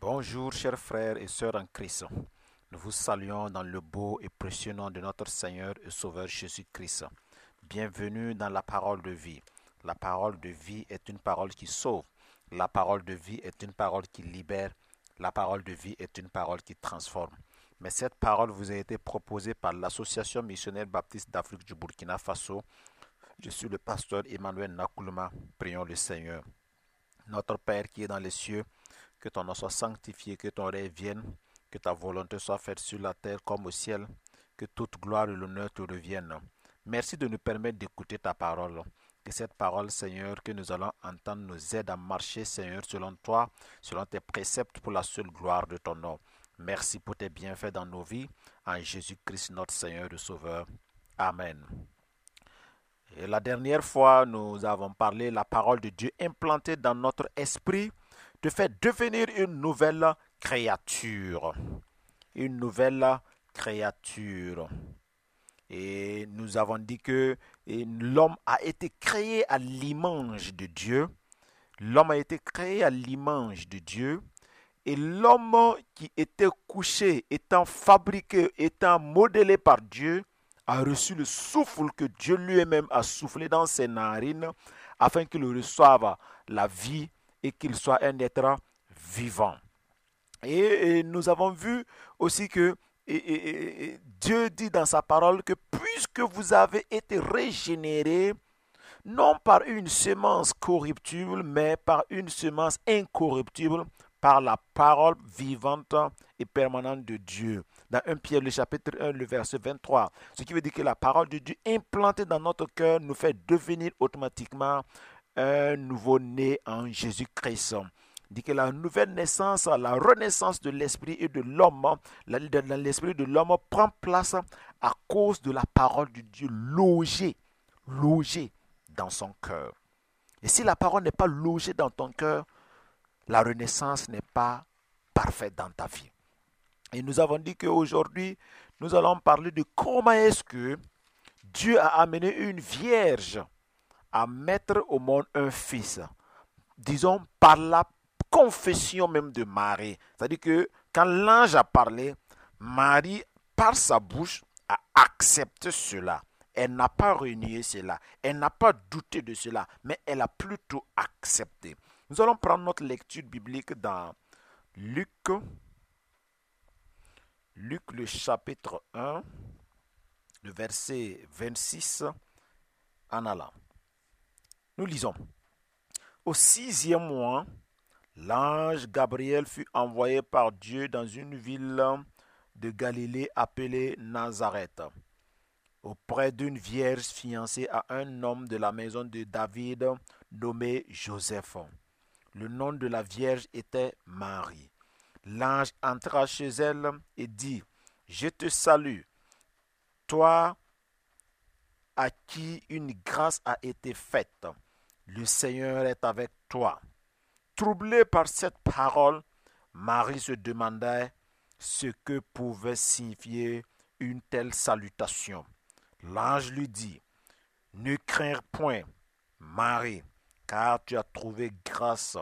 Bonjour chers frères et sœurs en Christ. Nous vous saluons dans le beau et précieux nom de notre Seigneur et Sauveur Jésus-Christ. Bienvenue dans la parole de vie. La parole de vie est une parole qui sauve. La parole de vie est une parole qui libère. La parole de vie est une parole qui transforme. Mais cette parole vous a été proposée par l'Association missionnaire baptiste d'Afrique du Burkina Faso. Je suis le pasteur Emmanuel Nakuluma. Prions le Seigneur. Notre Père qui est dans les cieux, que ton nom soit sanctifié, que ton règne vienne, que ta volonté soit faite sur la terre comme au ciel, que toute gloire et l'honneur te reviennent. Merci de nous permettre d'écouter ta parole. Que cette parole, Seigneur, que nous allons entendre nous aide à marcher, Seigneur, selon toi, selon tes préceptes pour la seule gloire de ton nom. Merci pour tes bienfaits dans nos vies. En Jésus-Christ, notre Seigneur et Sauveur. Amen. Et la dernière fois, nous avons parlé de la parole de Dieu implantée dans notre esprit, te fait devenir une nouvelle créature. Une nouvelle créature. Et nous avons dit que l'homme a été créé à l'image de Dieu. L'homme a été créé à l'image de Dieu. Et l'homme qui était couché, étant fabriqué, étant modélé par Dieu, a reçu le souffle que Dieu lui-même a soufflé dans ses narines afin qu'il reçoive la vie et qu'il soit un être vivant. Et nous avons vu aussi que Dieu dit dans sa parole que puisque vous avez été régénérés, non par une semence corruptible, mais par une semence incorruptible, par la parole vivante et permanente de Dieu. Dans 1 Pierre, le chapitre 1, le verset 23. Ce qui veut dire que la parole de Dieu implantée dans notre cœur nous fait devenir automatiquement un nouveau-né en Jésus-Christ. Dit que la nouvelle naissance, la renaissance de l'esprit et de l'homme, l'esprit de l'homme prend place à cause de la parole de Dieu logée dans son cœur. Et si la parole n'est pas logée dans ton cœur, la renaissance n'est pas parfaite dans ta vie. Et nous avons dit qu'aujourd'hui, nous allons parler de comment est-ce que Dieu a amené une vierge à mettre au monde un fils. Disons par la confession même de Marie. C'est-à-dire que quand l'ange a parlé, Marie, par sa bouche, a accepté cela. Elle n'a pas renié cela. Elle n'a pas douté de cela, mais elle a plutôt accepté. Nous allons prendre notre lecture biblique dans Luc le chapitre 1, le verset 26 en allant. Nous lisons. Au 6e mois, l'ange Gabriel fut envoyé par Dieu dans une ville de Galilée appelée Nazareth, auprès d'une vierge fiancée à un homme de la maison de David nommé Joseph. Le nom de la vierge était Marie. L'ange entra chez elle et dit, « Je te salue, toi à qui une grâce a été faite. Le Seigneur est avec toi. » Troublée par cette parole, Marie se demandait ce que pouvait signifier une telle salutation. L'ange lui dit, « Ne crains point, Marie, car tu as trouvé grâce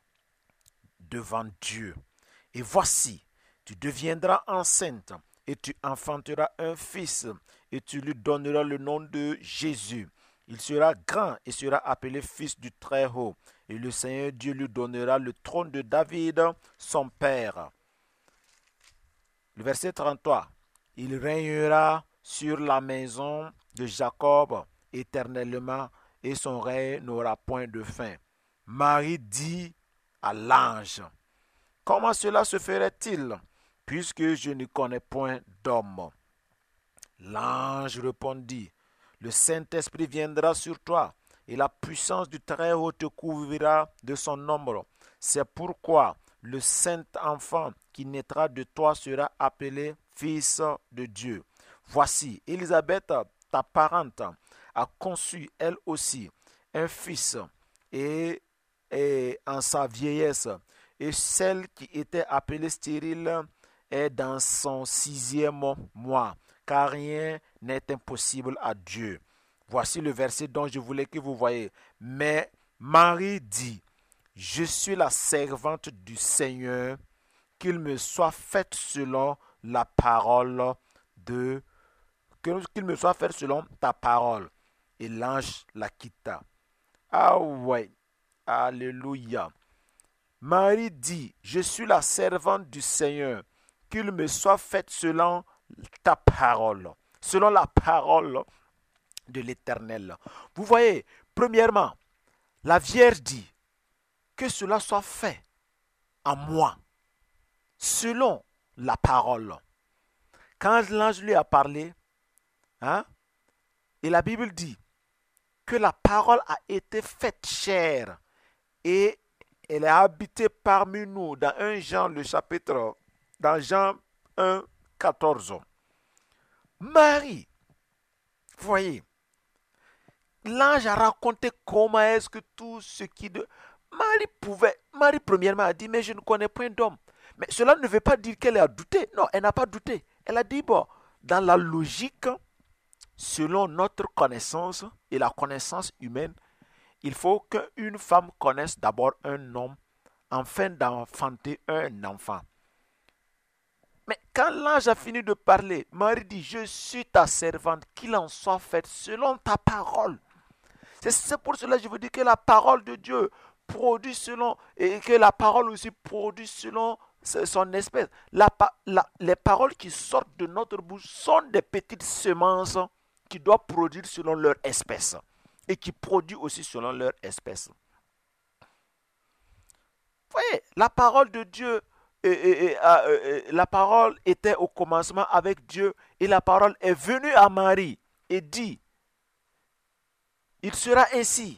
devant Dieu. Et voici, tu deviendras enceinte et tu enfanteras un fils et tu lui donneras le nom de Jésus. Il sera grand et sera appelé fils du Très-Haut. Et le Seigneur Dieu lui donnera le trône de David, son père. » Le verset 33. Il régnera sur la maison de Jacob éternellement et son règne n'aura point de fin. Marie dit à l'ange, « Comment cela se ferait-il, puisque je ne connais point d'homme ?» L'ange répondit, « Le Saint-Esprit viendra sur toi, et la puissance du Très-Haut te couvrira de son ombre. C'est pourquoi le Saint-Enfant qui naîtra de toi sera appelé Fils de Dieu. Voici, Élisabeth, ta parente, a conçu elle aussi un fils, et en sa vieillesse, et celle qui était appelée stérile est dans son 6e mois, car rien n'est impossible à Dieu. » Voici le verset dont je voulais que vous voyez. Mais Marie dit, « Je suis la servante du Seigneur, qu'il me soit fait selon la parole de... Qu'il me soit fait selon ta parole. Et l'ange la quitta. Ah ouais, alléluia. Marie dit, je suis la servante du Seigneur, qu'il me soit fait selon ta parole, selon la parole de l'Éternel. Vous voyez, premièrement, la Vierge dit, que cela soit fait en moi, selon la parole. Quand l'ange lui a parlé, hein, et la Bible dit que la parole a été faite chair et elle a habité parmi nous dans 1 Jean le chapitre, dans Jean 1, 14. Marie, voyez, l'ange a raconté comment est-ce que tout ce qui... Marie premièrement a dit, mais je ne connais point d'homme. Mais cela ne veut pas dire qu'elle a douté. Non, elle n'a pas douté. Elle a dit, bon, dans la logique, selon notre connaissance et la connaissance humaine, il faut qu'une femme connaisse d'abord un homme afin d'enfanter un enfant. Mais quand l'ange a fini de parler, Marie dit, je suis ta servante, qu'il en soit fait selon ta parole. C'est pour cela que je vous dis que la parole de Dieu produit selon, et que la parole aussi produit selon son espèce. Les paroles qui sortent de notre bouche sont des petites semences qui doivent produire selon leur espèce et qui produisent aussi selon leur espèce. Vous voyez, la parole de Dieu, la parole était au commencement avec Dieu et la parole est venue à Marie et dit, il sera ainsi.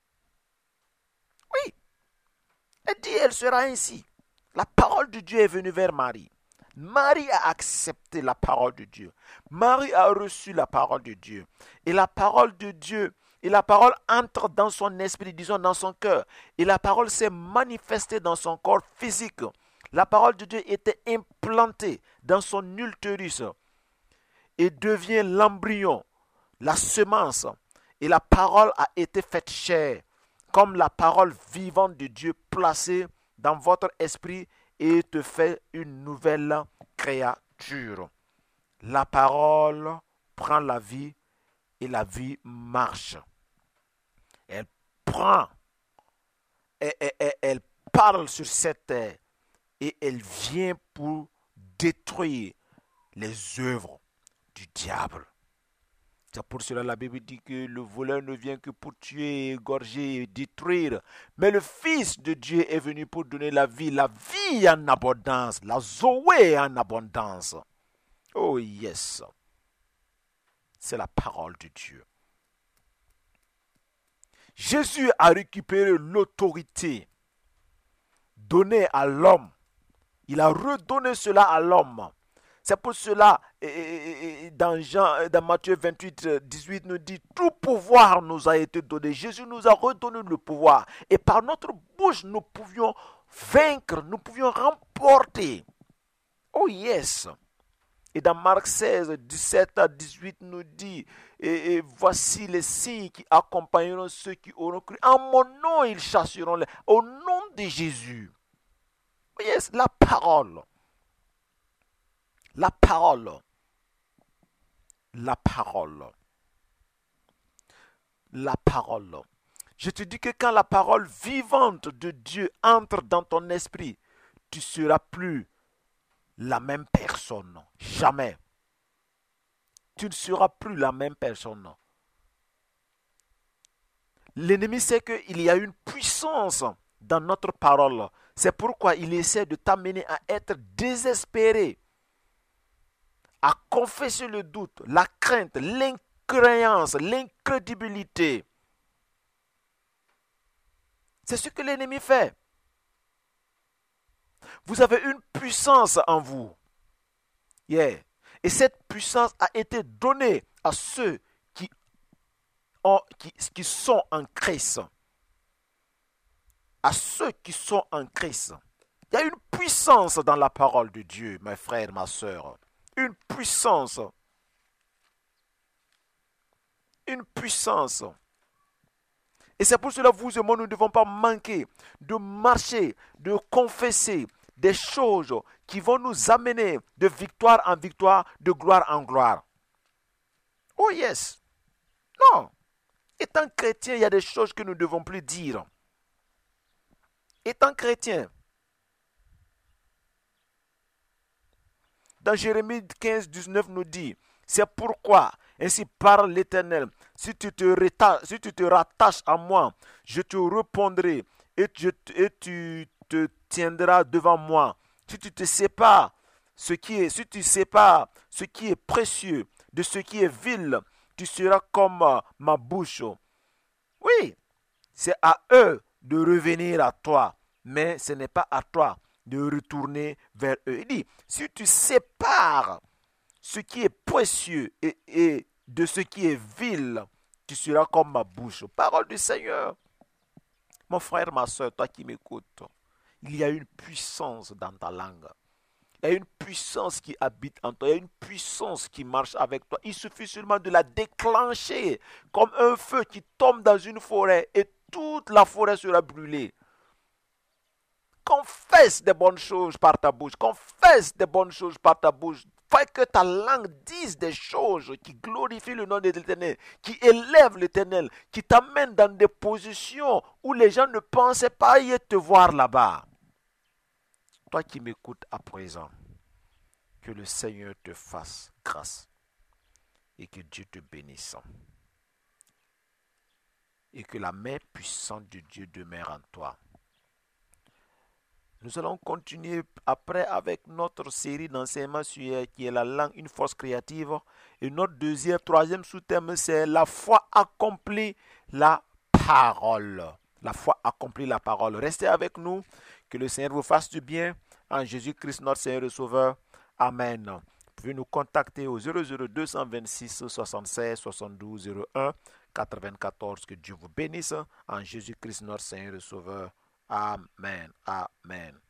Oui, elle dit, elle sera ainsi. La parole de Dieu est venue vers Marie. Marie a accepté la parole de Dieu. Marie a reçu la parole de Dieu. Et la parole de Dieu, et la parole entre dans son esprit, disons dans son cœur. Et la parole s'est manifestée dans son corps physique. La parole de Dieu était implantée dans son utérus et devient l'embryon, la semence. Et la parole a été faite chair, comme la parole vivante de Dieu placée dans votre esprit et te fait une nouvelle créature. La parole prend la vie et la vie marche. Elle prend, elle parle sur cette terre et elle vient pour détruire les œuvres du diable. C'est pour cela que la Bible dit que le voleur ne vient que pour tuer, égorger et détruire. Mais le Fils de Dieu est venu pour donner la vie en abondance, la Zoé en abondance. Oh yes, c'est la parole de Dieu. Jésus a récupéré l'autorité donnée à l'homme. Il a redonné cela à l'homme. C'est pour cela, dans Matthieu 28, 18, nous dit, tout pouvoir nous a été donné. Jésus nous a redonné le pouvoir. Et par notre bouche, nous pouvions vaincre, nous pouvions remporter. Oh yes. Et dans Marc 16, 17 à 18, nous dit, et voici les signes qui accompagneront ceux qui auront cru. En mon nom, ils chasseront au nom de Jésus. Oh yes, la parole. La parole. La parole. La parole. Je te dis que quand la parole vivante de Dieu entre dans ton esprit, tu ne seras plus la même personne. Jamais. Tu ne seras plus la même personne. L'ennemi sait qu'il y a une puissance dans notre parole. C'est pourquoi il essaie de t'amener à être désespéré, à confesser le doute, la crainte, l'incréance, l'incrédulité. C'est ce que l'ennemi fait. Vous avez une puissance en vous. Yeah. Et cette puissance a été donnée à ceux qui sont en Christ. À ceux qui sont en Christ. Il y a une puissance dans la parole de Dieu, mes frères, ma soeur. Une puissance. Une puissance. Et c'est pour cela que vous et moi, nous ne devons pas manquer de marcher, de confesser, des choses qui vont nous amener de victoire en victoire, de gloire en gloire. Oh yes. Non. Étant chrétien, il y a des choses que nous ne devons plus dire. Étant chrétien, dans Jérémie 15, 19 nous dit, c'est pourquoi, ainsi parle l'Éternel, si tu te rattaches à moi, je te répondrai et tu te tiendras devant moi. Si tu sépares ce qui est précieux de ce qui est vil, tu seras comme ma bouche. Oui, c'est à eux de revenir à toi, mais ce n'est pas à toi de retourner vers eux. Il dit, si tu sépares ce qui est précieux et de ce qui est vil, tu seras comme ma bouche. Parole du Seigneur. Mon frère, ma soeur, toi qui m'écoutes, il y a une puissance dans ta langue. Il y a une puissance qui habite en toi. Il y a une puissance qui marche avec toi. Il suffit seulement de la déclencher comme un feu qui tombe dans une forêt et toute la forêt sera brûlée. Confesse des bonnes choses par ta bouche. Confesse des bonnes choses par ta bouche. Fais que ta langue dise des choses qui glorifient le nom de l'Éternel, qui élèvent l'Éternel, qui t'amènent dans des positions où les gens ne pensaient pas y te voir là-bas. Toi qui m'écoutes à présent, que le Seigneur te fasse grâce et que Dieu te bénisse. Et que la main puissante de Dieu demeure en toi. Nous allons continuer après avec notre série d'enseignements qui est la langue, une force créative. Et notre troisième sous-thème, c'est la foi accomplit la parole. La foi accomplit la parole. Restez avec nous. Que le Seigneur vous fasse du bien. En Jésus-Christ, notre Seigneur et Sauveur. Amen. Vous pouvez nous contacter au 00226 76 72 01 94. Que Dieu vous bénisse. En Jésus-Christ, notre Seigneur et Sauveur. Amen. Amen.